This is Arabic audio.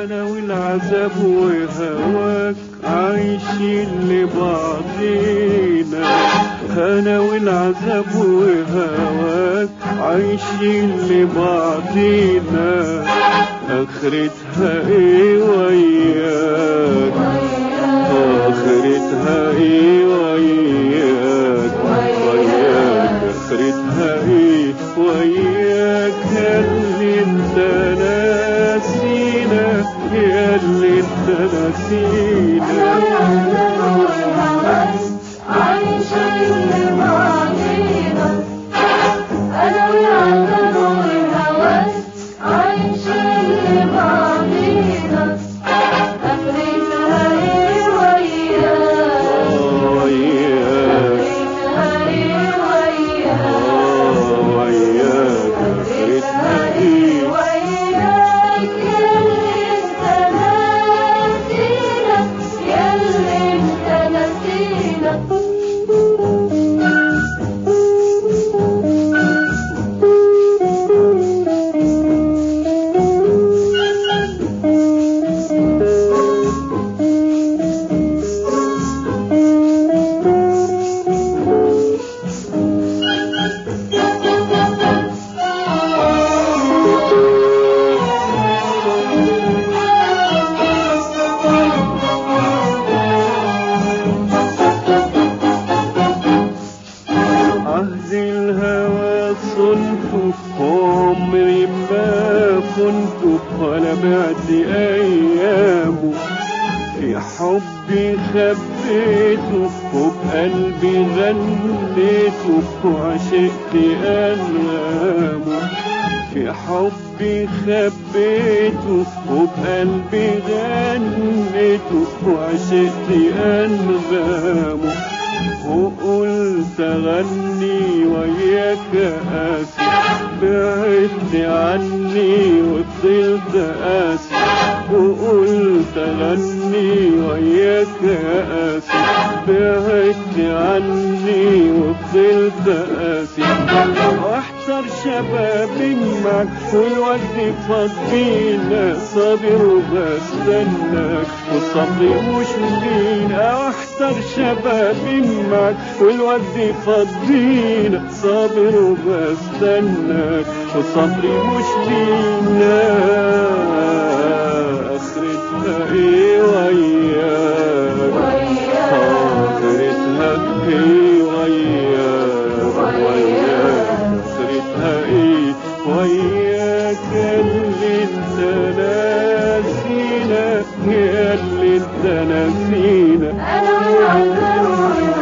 انا والعذاب وهواك عايشين لبعضينا، انا والعذاب وهواك عايشين لبعضينا، اخرتها ايه وياك، اخرتها ايه وياك، وياك اخرتها ايه وياك، ياللي انت ناسينا، ياللي انت ناسينا. عايشين لبعضينا، انا والعذاب والهوس عايشين لبعضينا، اخرتها ايه وياك، اخرتها ايه وياك، وياك اخرتها ايه وياك، ياللي انت ناسينا، ياللي انت ناسينا. عهد الهوى صنته عمري ما كنته ولا بعد ايامه، في حبي خبيته وبقلبي غنيته وعشقت انغامه، في حبي خبيته وبقلبي غنيته وعشقت انغامه، وقلت اغني وياك قاسي، بعدت عني وفضلت قاسي، وقلت اغني وياك قاسي، بعدت عني وفضلت قاسي، واحتر شبابي معك والوقت فضينا، صابر وبستناك وصبري مش لينا، واحتر شبابي معك والوقت فضينا، صابر وبستناك وصبري مش لينا، اخرتها ايه وياك، اخرتها ايه وياك، وياك اخرتها ايه وياك، اللي انت ناسينا، ياللي انت ناسينا. انا والعذاب